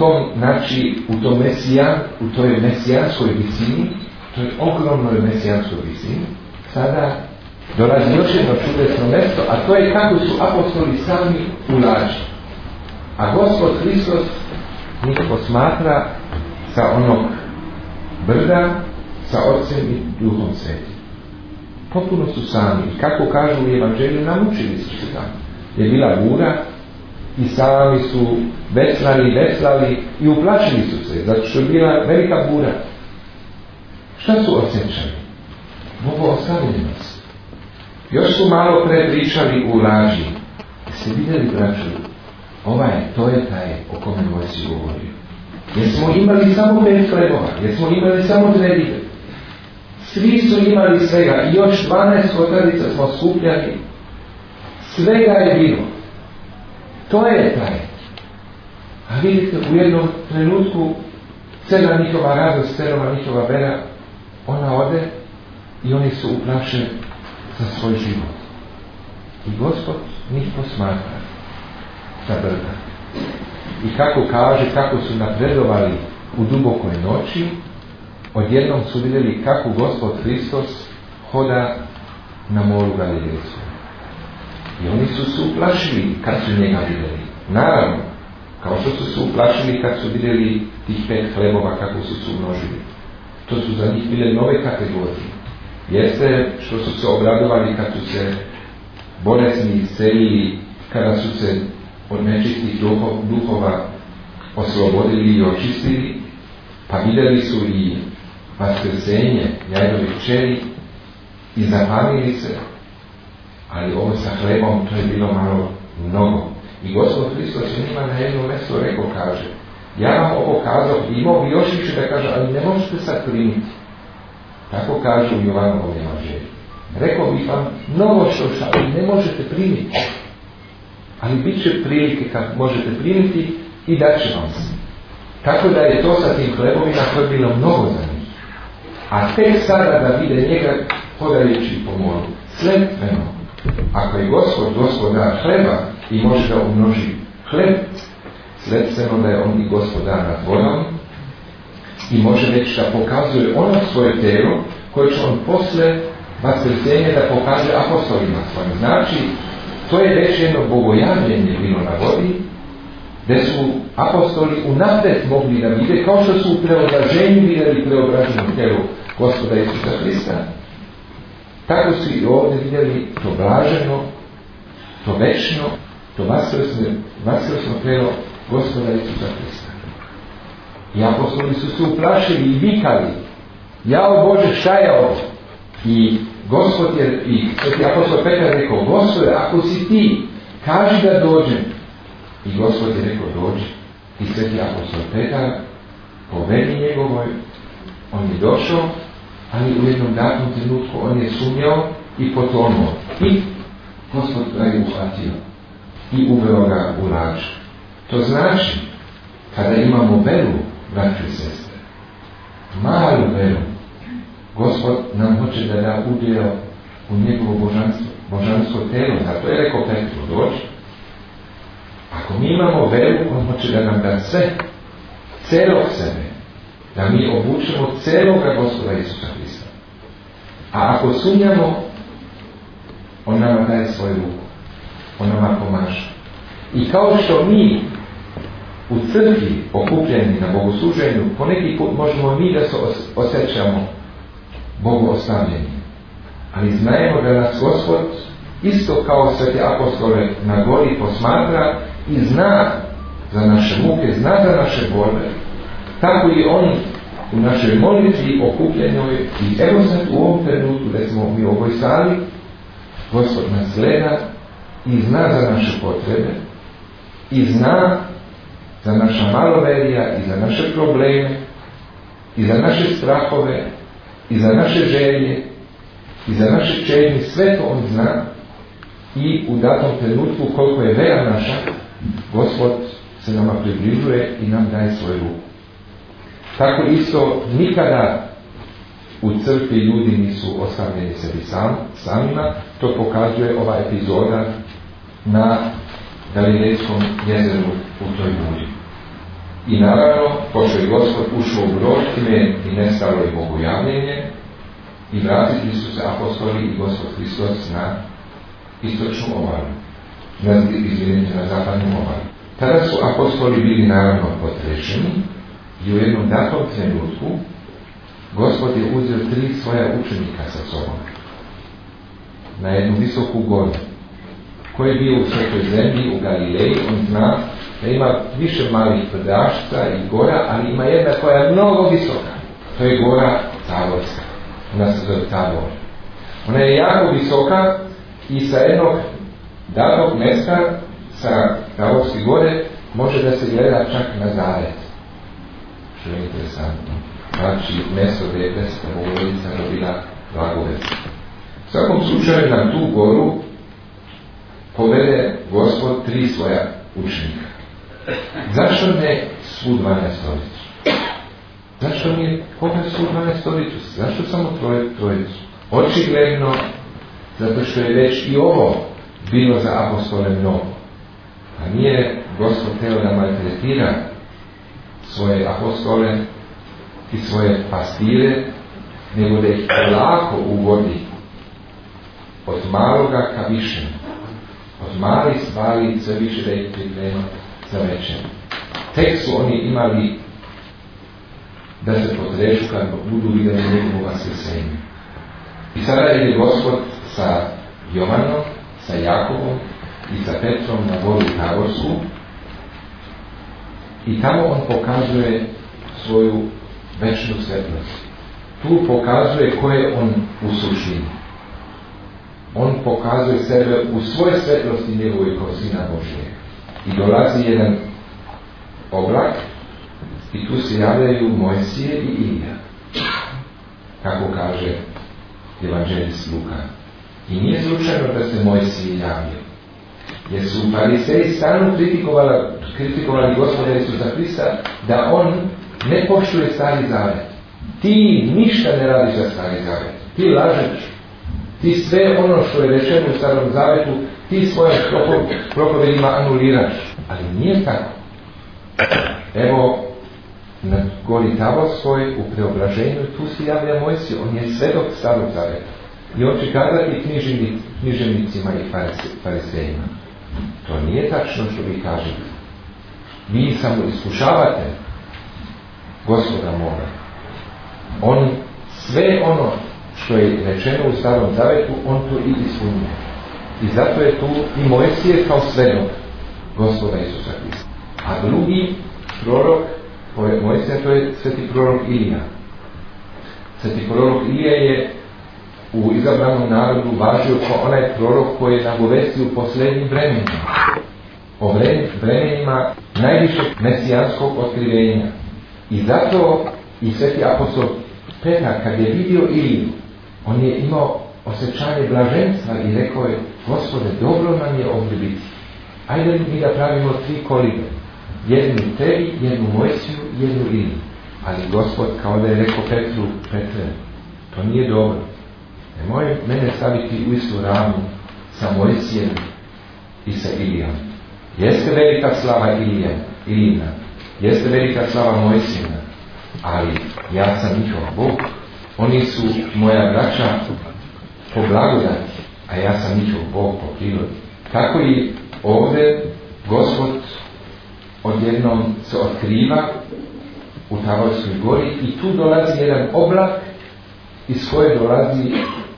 toj mesijanskoj visini, to je ogromnoj mesijanskoj visini, sada dolazi još jedno čudesno mjesto, a to je kako su apostoli sami ulaži. A Gospod Hristos njih posmatra sa onog brda, sa Otcem i Duhom Svetim. Potpuno su sami. I kako kažu u Evanđelju, namučili su se tamo. Je bila bura i sami su veslali i uplašili su se, zato što je bila velika bura. Šta su osjećali? Bogo ostavljenost. Još su malo pre pričali u laži. Jeste vidjeli, braću, to je taj o kome Mojsij govorio. Jesmo imali samo 5 hlebova, jesmo imali samo 2 ribe. Svi su imali svega i još 12 kotarica smo skupljali. Svega je bilo. To je taj. A vidite, u jednom trenutku cela njihova radost, cela njihova vera, ona ode i oni su uplašeni za svoj život. I Gospod njih posmatra sa brda. I kako kaže, kako su napredovali u dubokoj noći, odjednom su vidjeli kako Gospod Hristos hoda na moru Galilejskom. I oni su se uplašili kad su njega vidjeli. Naravno, kao što su se uplašili kad su vidjeli tih 5 hlebova kako su se umnožili. To su za njih bile nove kategorije. Jeste što su se obradovali kad su se bolesni iscelili, kada su se od nečistih duhova oslobodili i očistili, pa vidjeli su i vaskrsenje Jajrovih kćeri i zapamili se, ali ovo sa hlebom to je bilo malo mnogo. I Gospod Hristos je njima na jedno mjesto rekao, kaže, ja vam ovo kazao i imao bi još više da kaže, ali ne možete sad primiti. Tako kaže u Jovanovom Evanđelju. Rekao bih vam mnogo što ali ne možete primiti. Ali bit će prilike kad možete primiti i dat će vam se. Tako da je to sa tim hlebovima to je bilo mnogo za njih. A tek sada da vide njega hodajući po moru. Sledstveno, ako je gospodar hleba i može da umnoži hleb, sledstveno da je on i gospodar nad vodom i može već da pokazuje ono svoje telo koje će on posle vaskrsenja da pokaže apostolima svojim. Znači, to je već jedno bogojavljenje bilo na vodi, gdje su apostoli unaprijed mogli da vide, kao što su u preobraženju vidjeli preobraženo telo Gospoda Isusa Hrista, tako su i ovdje vidjeli to blaženo, to večno, to vaskrsno telo Gospoda Isusa Hrista. I apostoli su se uplašili i vikali, jao Bože, šta je ovo? I Gospod je, i sveti apostol Petar rekao, Gospode, ako si ti, kaži da dođem. I Gospod je rekao, dođi. I sveti apostol Petar po veri njegovoj, on je došao, ali u jednom datom trenutku on je sumnjao i potonuo. I Gospod ga je uhvatio i uveo ga u lađ. To znači, kada imamo veru, braćo i sestre, malu veru, Gospod nam hoće da da udjel u njegovo božansko telo. Zato je rekao Petru, dođi. Ako mi imamo veru, on hoće da nam da sve, celog sebe, da mi obučemo celoga Gospoda Isusa Hrista. A ako sumnjamo, on nama daje svoju ruku, on nama pomaže. I kao što mi u crkvi okupljeni na bogosluženju, poneki put možemo mi da se osjećamo Bogu ostavljeni. Ali znajemo da nas Gospod isto kao sveti apostole na gori posmatra i zna za naše muke, zna za naše borbe. Tako i on u našoj molitvi okupljenoj i evo sad u ovom trenutku da smo mi u ovoj sali, Gospod nas gleda i zna za naše potrebe i zna za naša maloverija i za naše probleme i za naše strahove i za naše želje i za naše čežnje, sve to on zna i u datom trenutku koliko je vera naša, Gospod se nama približuje i nam daje svoju ruku. Tako isto nikada u crkvi ljudi nisu ostavljeni sebi samima, to pokazuje ova epizoda na Galilejskom jezeru u toj buri. I naravno, pošto je Gospod ušao u brod, time i nestalo je bogojavljenje i vratili su se apostoli i Gospod Hristos na istočnu obalu, na zapadnu obalu. Tada su apostoli bili naravno potrešeni i u jednom datom trenutku Gospod je uzeo 3 svoja učenika sa sobom na jednu visoku goru. Ko je bio u svetoj zemlji u Galileji, on zna da ima više malih brdašca i gora, ali ima jedna koja je mnogo visoka. To je gora Taborska. Ona se zove Tabor. Ona je jako visoka i sa jednog datog mjesta sa Taborske gore može da se gleda čak na Zaret. Što je interesantno. Znači, mjesto gdje je Presveta Bogorodica dobila blagodet. U svakom slučaju na tu goru povede Gospod 3 svoja učenika. Zašto ne svu 12-oricu? Zašto nije koga svu 12-oricu? Zašto samo trojicu? Očigledno, zato što je već i ovo bilo za apostole mnogo. A nije Gospod hteo da maltretira svoje apostole i svoje pastire, nego da ih lako uvodi od maloga ka višem. Od malih stvari sve više da ih priprema za večer. Tek su oni imali da se potrešu kad budu vidjeli njegovo vaskrsenje. I sada ide Gospod sa Jovanom, sa Jakobom i sa Petrom na goru Taborsku i tamo on pokazuje svoju večnu svetlost. Tu pokazuje ko je on u suštini. On pokazuje sebe u svoj svetlosti njegovoj kao Sina Božijeg. I dolazi jedan oblak i tu se javljaju Mojsije i Ilija. Kako kaže evanđelist Luka. I nije slučajno da se Mojsije javio. Jer su fariseji stalno kritikovali Gospoda Isusa Hrista da on ne poštuje Stari Zavet. Ti ništa ne radiš za Stari Zavet. Ti lažeš. Ti sve ono što je rečeno u Starom Zavetu, ti svojim propovedima anuliraš. Ali nije tako. Evo, na gori Taborskoj u preobraženju tu se javlja Mojsije. On je svedok Starog Zaveta. I on će kazati književnicima i farisejima. To nije tačno što vi kažete. Vi samo iskušavate Gospoda moga. On sve ono što je rečeno u Starom Zavetu, on to i ispunuje. I zato je tu i Mojsije kao svedok Gospoda Isusa Hrista. A drugi prorok, pored Mojsija, to je sveti prorok Ilija. Sveti prorok Ilija je u izabranom narodu važio kao onaj prorok koji je nagovestio u posljednjim vremenima. O vremenima najvišeg mesijanskog otkrivenja. I zato i sveti apostol Petar, kad je vidio Iliju, on je imao osjećanje blaženstva i rekao je: Gospode, dobro nam je ovdje biti. ajde mi da pravimo 3 kolibe. Jednu tebi, jednu Mojsiju, jednu Iliju. Ali Gospod kao da je rekao Petru, Petre, to nije dobro. Nemoj mene staviti u istu ravnu sa Mojsijem i sa Ilijom. Jeste velika slava Ilijina, jeste velika slava Mojsijina, ali ja sam njihov Bog. Oni su moja braća po blagodati, a ja sam njihov Bog po prirodi. Tako i ovdje Gospod odjednom se otkriva u Taborskoj gori i tu dolazi jedan oblak iz koje dolazi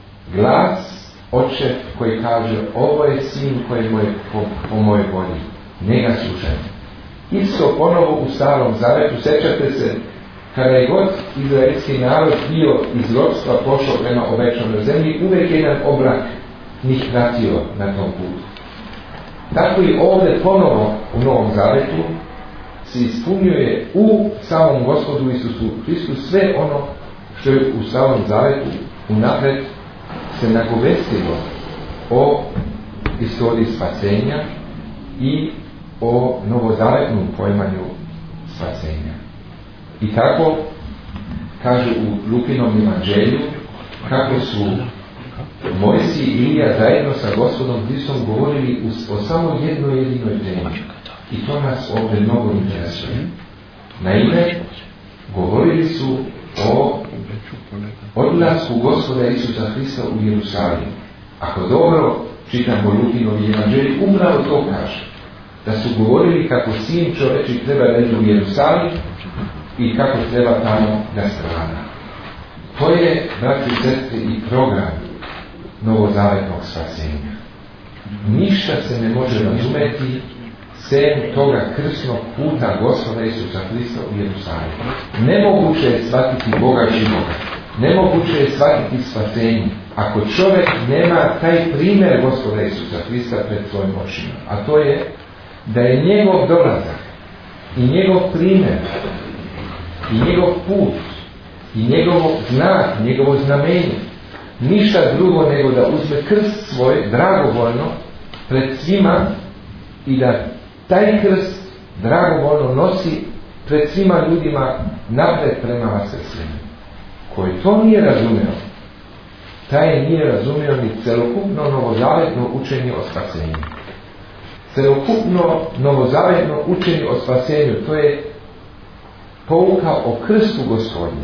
glas Oče koji kaže, ovo je sin koji je po mojoj volji, njega slušajte. Isto ponovo u Starom Zavetu, sjećate se, kada je god izraelski narod bio iz ropstva pošao prema obećanoj zemlji, uvijek jedan oblak njih pratio na tom putu. Tako i ovdje ponovo u Novom Zavetu se ispunjuje u samom Gospodu Isusu Hristu sve ono što je u Starom Zavetu unaprijed se nagovestilo o istoriji spasenja i o novozavetnom pojmanju spasenja. I tako kaže u Lukinom evanđelju kako su Mojsije i Ilija zajedno sa Gospodom Hristom govorili o samo jednoj jedinoj temi. I to nas ovdje mnogo interesuje. Naime, govorili su o odlasku Gospoda Isusa Hrista u Jerusalim. Ako dobro čitamo Lukinovi evanđelji, upravo to kaže. Da su govorili kako sin čovječi treba reći u Jerusalim i kako treba tamo da strada. To je, braći i sestre, i program novozavetnog spasenja. Ništa se ne može razumeti sem toga krsnog puta Gospoda Isusa Hrista u Jerusalim. Nemoguće je shvatiti Boga živoga. Nemoguće je shvatiti spasenje ako čovjek nema taj primjer Gospoda Isusa Hrista pred svojim očima. A to je da je njegov dolazak i njegov primjer i njegov put i njegov znak, njegovo znamenje ništa drugo nego da uzme krst svoj dragovoljno pred svima i da taj krst dragovoljno nosi pred svima ljudima napred prema vaskrsenju. Koji to nije razumio, taj nije razumio ni celokupno novozavetno učenje o spasenju. Celokupno novozavetno učenje o spasenju, to je pouka o krstu Gospodnjem,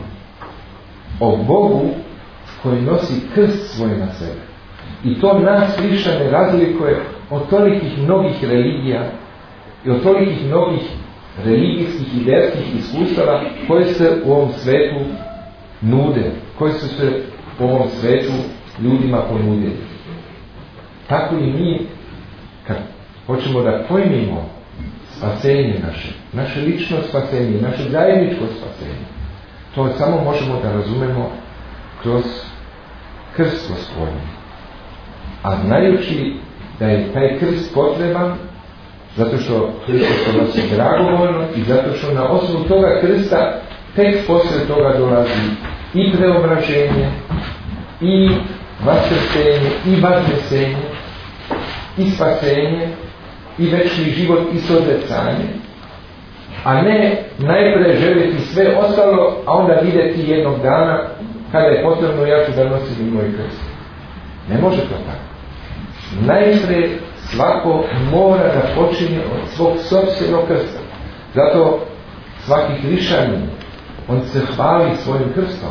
o Bogu koji nosi krst svoj na sebe. I to nas hrišćane razlikuje od tolikih mnogih religija i od tolikih mnogih religijskih i vjerskih iskustava koje se u ovom svetu nude, koje su se u ovom svetu ljudima ponudili. Tako i mi, kad hoćemo da pojmimo spasenje naše lično spasenje, naše zajedničko spasenje, to samo možemo da razumemo kroz krst Gospodnji. A znajući da je taj krst potreban, zato što Hristos to nosi dragovoljno i zato što na osnovu toga krsta tek poslije toga dolazi i preobraženje, i vaskrsenje, i vaznesenje, i spasenje, i večni život, i sozrecanje, a ne najprije željeti sve ostalo, a onda vidjeti jednog dana kada je potrebno ja ću da nosim i moj krst. Ne može to tako. Najprije svako mora da počinje od svog sopstvenog krsta. Zato svaki hrišćanin, on se hvali svojim krstom.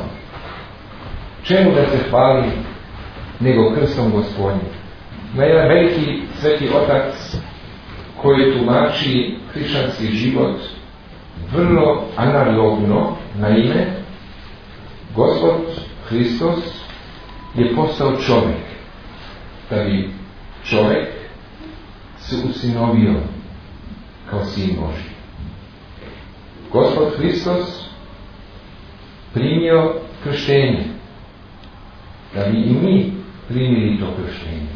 Čemu da se hvali nego krstom Gospodnjim? Na jedan veliki sveti otac koji tumači hrišćanski život vrlo analogno, naime, Gospod Hristos je postao čovjek, da bi čovjek se usinovio kao sin Božji. Gospod Hristos primio krštenje, da bi i mi primili to krštenje.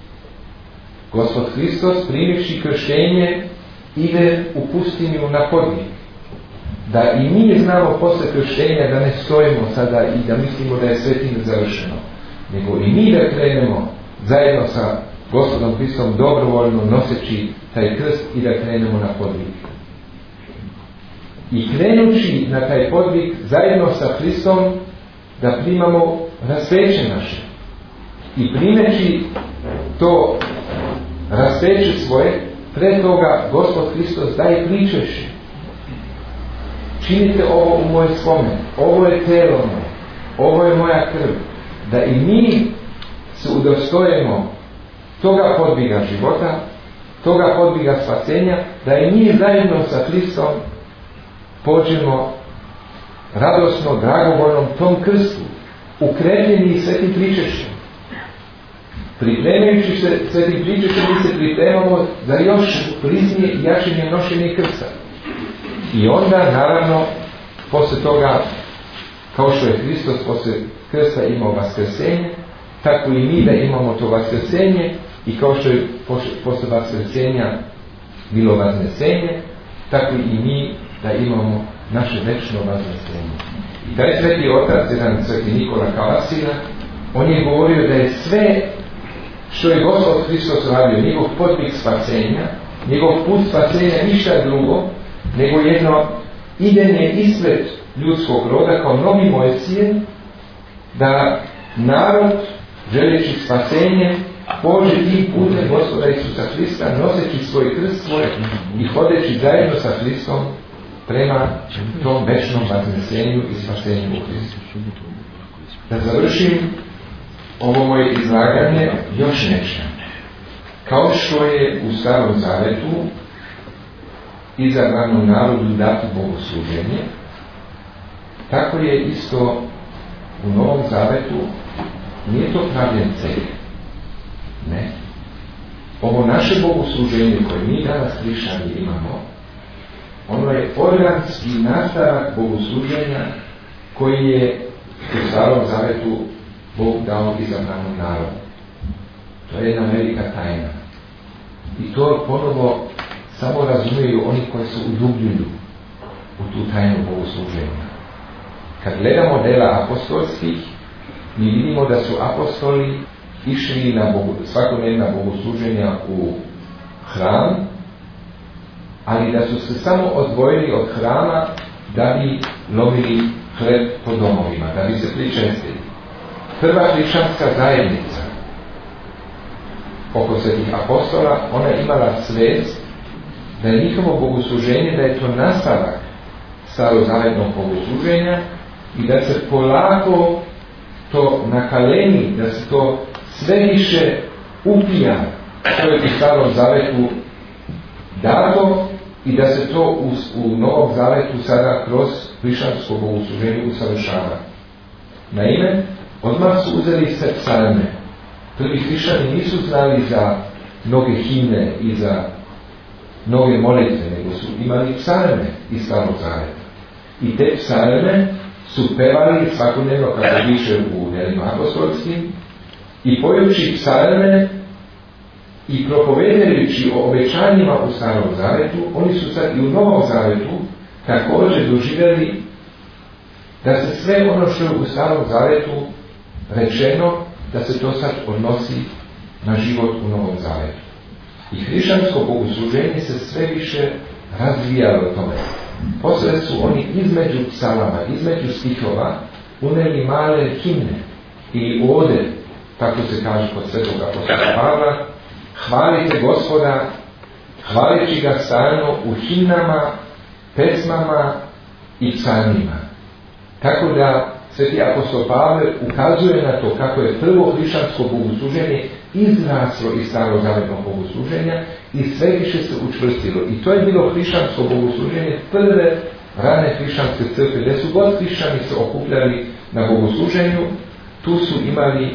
Gospod Hristos primivši krštenje ide u pustinju na podvig. Da i mi znamo posle krštenja da ne stojimo sada i da mislimo da je sve time završeno. Nego i mi da krenemo zajedno sa Gospodom Hristom dobrovoljno noseći taj krst i da krenemo na podvig. I krenući na taj podvig zajedno sa Hristom da primamo raspeće naše. I primeći to raspeće svoje, pre toga Gospod Hristos daje pričeše. Činite ovo u moj spomen, ovo je telo moje, ovo je moja krv. Da i mi se udostojimo toga podviga života, toga podviga spasenja, da i mi zajedno sa Hristom pođemo radosno, dragovoljnom tom krstu, ukrepljeni svetim pričešćem. Pripremajući se svetim pričešćem, mi se pripremamo za još bliznije i jačenje nošenje krsta. I onda, naravno, posle toga, kao što je Hristos posle krsta imao vaskrsenje, tako i mi da imamo to vaskrsenje, i kao što je posle vaskrsenja bilo vaznesenje, tako i mi da imamo naše večno vaznesenje. I taj sveti otac, jedan sveti Nikola Kalasina, on je govorio da je sve što je Gospod Hristos radio, njegov podvig spasenja, njegov put spasenja ništa drugo, nego jedno idenje ispred ljudskog roda kao novi Mojsije, da narod, želeći spasenje, pođe tim putem Gospoda Isusa Hrista, noseći svoj krst svoj i hodeći zajedno sa Hristom prema tom večnom vaznesenju i spasenju u Hristu. Da završim ovo moje izlaganje još nešto. Kao što je u Starom Zavetu izabranom narodu dati bogosluženje, tako je isto u Novom Zavetu. Nije to pravljen celj. Ne. Ovo naše bogosluženje koje mi danas hrišćani imamo, ono je organski nastavak bogosluženja koji je u Starom Zavetu Bog dao izabranom narodu. To je jedna velika tajna. I to ponovo samo razumiju oni koji se udubljuju u tu tajnu bogosluženja. Kad gledamo dela apostolskih, mi vidimo da su apostoli išli na svakodnevna bogosluženja u hram, ali da su se samo odvojili od hrama da bi lovili hleb po domovima, da bi se pričestili. Prva hrišćanska zajednica oko svetih apostola, ona je imala svest da je njihovo bogosluženje, da je to nastavak starozavetnog bogosluženja i da se polako to nakaleni, da se to sve više upija što je u Starom Zavetu dato i da se to u Novom Zavetu sada kroz hrišćansko bogosluženje usavršava. Naime, odmah su uzeli sve psalme. Prvi hrišćani nisu znali za mnoge himne i za mnoge molitve, nego su imali psalme iz Starog Zaveta. I te psalme su pevali svakodnevno kako piše u delima apostolskim i pojući psalme i propovedajući o obećanjima u Starom Zavetu, oni su sad i u Novom Zavetu također doživjeli da se sve ono što je u Starom Zavetu rečeno, da se to sad odnosi na život u Novom Zavetu. I hrišćansko bogosluženje se sve više razvijalo tome. Posle su oni između psalama, između stihova uneli male himne ili ode, tako se kaže kod svetog apostola Pavla, hvalite Gospoda, hvaleći ga stalno u himnama, pesmama i psalmima. Tako da sveti apostol Pavle ukazuje na to kako je prvo hrišćansko bogosluženje izraslo iz starozavetnog bogosluženja i sve više se učvrstilo. I to je bilo hrišćansko bogosluženje prve rane hrišćanske crkve, gdje su god hrišćani se okupljali na bogosluženju, tu su imali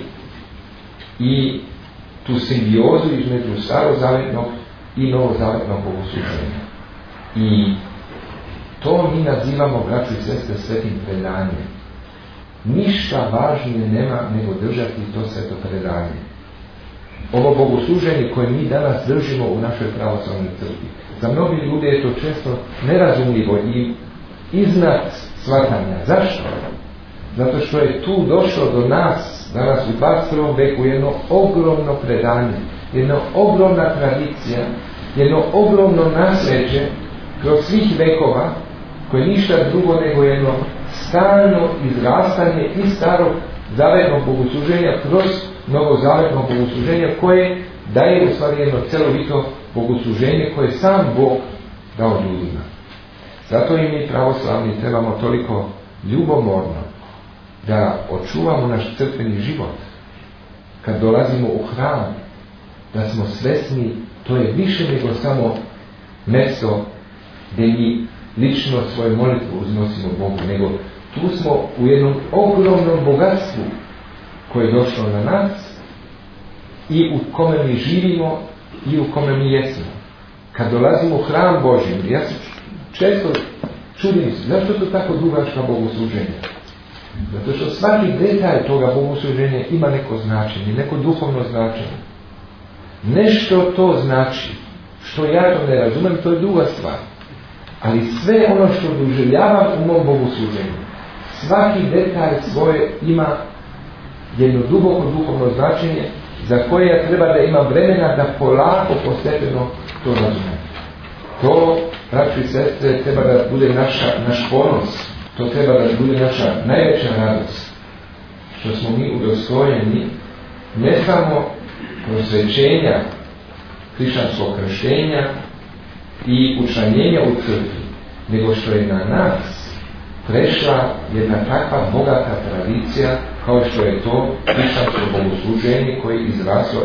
i tu simbiozu između starozavetnog i novozavetnog bogosluženja. I to mi nazivamo, braćo i sestre, svetim predanjem. Ništa važnije nema nego držati to sveto predanje. Ovo bogosluženje koje mi danas držimo u našoj pravoslavnoj crkvi, za mnogi ljude je to često nerazumljivo i iznad shvatanja. Zašto? Zato što je tu došlo do nas danas u 21. veku jedno ogromno predanje, jedna ogromna tradicija, jedno ogromno nasleđe kroz svih vekova, koje ništa drugo nego jedno stalno izrastanje iz starog zavetnog bogosluženja kroz novozavetno bogosluženje, koje daje u stvari jedno celovito bogosluženje koje sam Bog dao ljudima. Zato i mi pravoslavni trebamo toliko ljubomorno da očuvamo naš crkveni život. Kad dolazimo u hram, da smo svesni, to je više nego samo mjesto gdje mi lično svoju molitvu uznosimo Bogu, nego tu smo u jednom ogromnom bogatstvu koje je došlo na nas i u kome mi živimo i u kome mi jesmo. Kad dolazimo u hram Božji, ja se često čudim se, zašto to tako dugačka bogosluženja? Zato što svaki detalj toga bogosluženja ima neko značenje, neko duhovno značenje. Nešto to znači, što ja to ne razumem, to je druga stvar. Ali sve ono što doživljavam u mom bogosluženju, svaki detalj svoje ima jedno duboko duhovno značenje za koje ja treba da imam vremena da polako, postepeno to razumem. To, braći i sestre, treba da bude naš ponos, to treba da bude naša najveća radost, što smo mi udostojeni ne samo prosvećenja, hrišćanskog krštenja i učlanjenja u crkvi, nego što je na nas prešla jedna takva bogata tradicija kao što je to hrišćansko bogosluženje koje je izraslo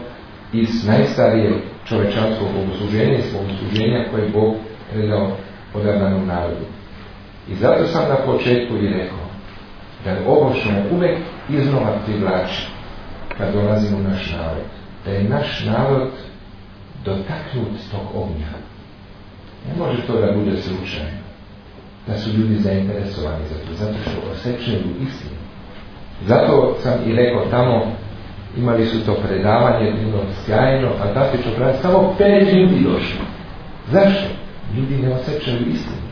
iz najstarijeg čovečanskog bogosluženja, iz bogosluženja koje je Bog predao odabranom narodu. I zato sam na početku i rekao da je ovo što me uvek iznova privlači kad dolazimo u naš narod, da je naš narod dotaknut tog ognja. Ne može to da bude slučajno, da su ljudi zainteresovani za to, zato što osjećaju istinu. Zato sam i rekao tamo, imali su to predavanje, bilo sjajno, fantastično predavanje, samo 5 ljudi došlo. Zašto? Ljudi ne osjećaju istinu.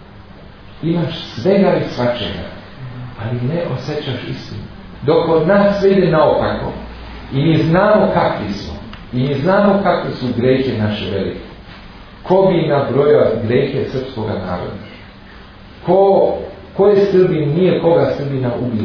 Imaš svega i svačega, ali ne osjećaš istinu. Dok od nas sve ide naopako i mi znamo kakvi smo, i mi znamo kakve su grehe naše velike. Ko bi nabrojao grehe srpskog naroda? Ko je Srbin nije koga Srbina ubio?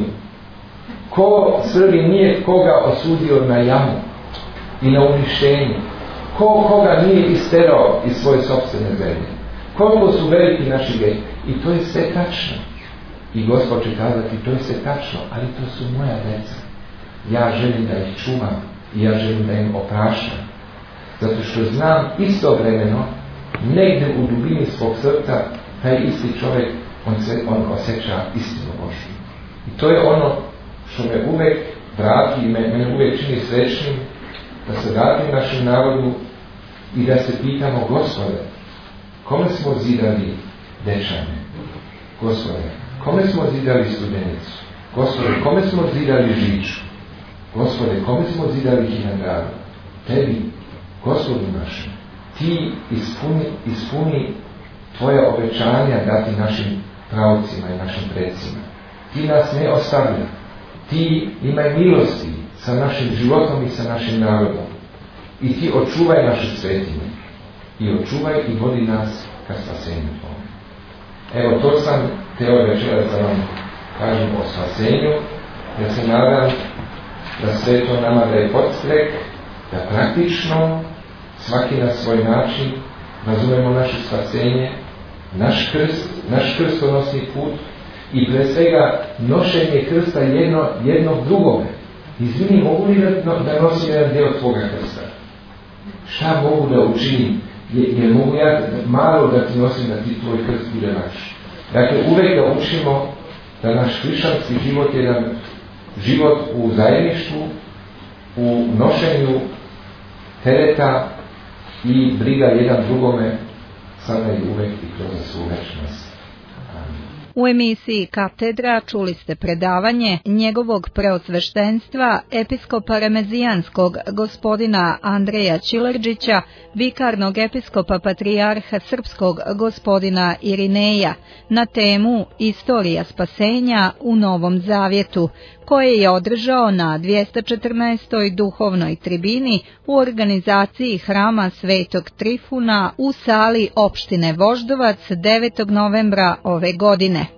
Ko Srbin nije koga osudio na jamu i na uništenje? Koga nije isterao iz svoje sopstvene zemlje? Koliko su veliki naši grehi? I to je sve tačno. I Gospod će kazati, to je sve tačno, ali to su moja deca. Ja želim da ih čuvam i ja želim da im opraštam. Zato što znam istovremeno, negdje u dubini svog srca, taj isti čovjek, on osjeća istinu Božju. I to je ono što me uvek vrati i mene uvek čini srećnim, da se vratim našem narodu i da se pitamo, Gospode, kome smo zidali Dečane? Gospode, kome smo zidali Studenicu? Gospode, kome smo zidali Žiču? Gospode, kome smo zidali Hilandaru? Tebi, Gospodu našem, ti ispuni tvoja obećanja dati našim pravcima i našim predsima. Ti nas ne ostavlja. Ti imaj milosti sa našim životom i sa našim narodom. I ti očuvaj naše svetine. I očuvaj i vodi nas ka spasenju tvojom. Evo, to sam teo večeras da vam kažem o spasenju. Ja se nadam da sve to nama daje podstrek, da praktično svaki na svoj način razumemo naše spasenje, naš krstonosni put i pre svega nošenje krsta jednog drugome. Izvini, mogu li da nosim jedan deo tvoga krsta? Šta mogu da učinim? Jer mogu ja malo da ti nosim da ti tvoj krst bude lakši. Dakle, uvek da učimo da naš hrišćanski život je jedan život u zajedništvu, u nošenju tereta i briga jedan drugome sada i uvek i kroz svu večnost. U emisiji Katedra čuli ste predavanje njegovog preosveštenstva episkopa Remezijanskog gospodina Andreja Čilerđića, vikarnog episkopa patrijarha srpskog gospodina Irineja na temu Istorija spasenja u Novom Zavjetu, koje je održao na 214. duhovnoj tribini u organizaciji Hrama Svetog Trifuna u sali opštine Voždovac 9. novembra ove godine.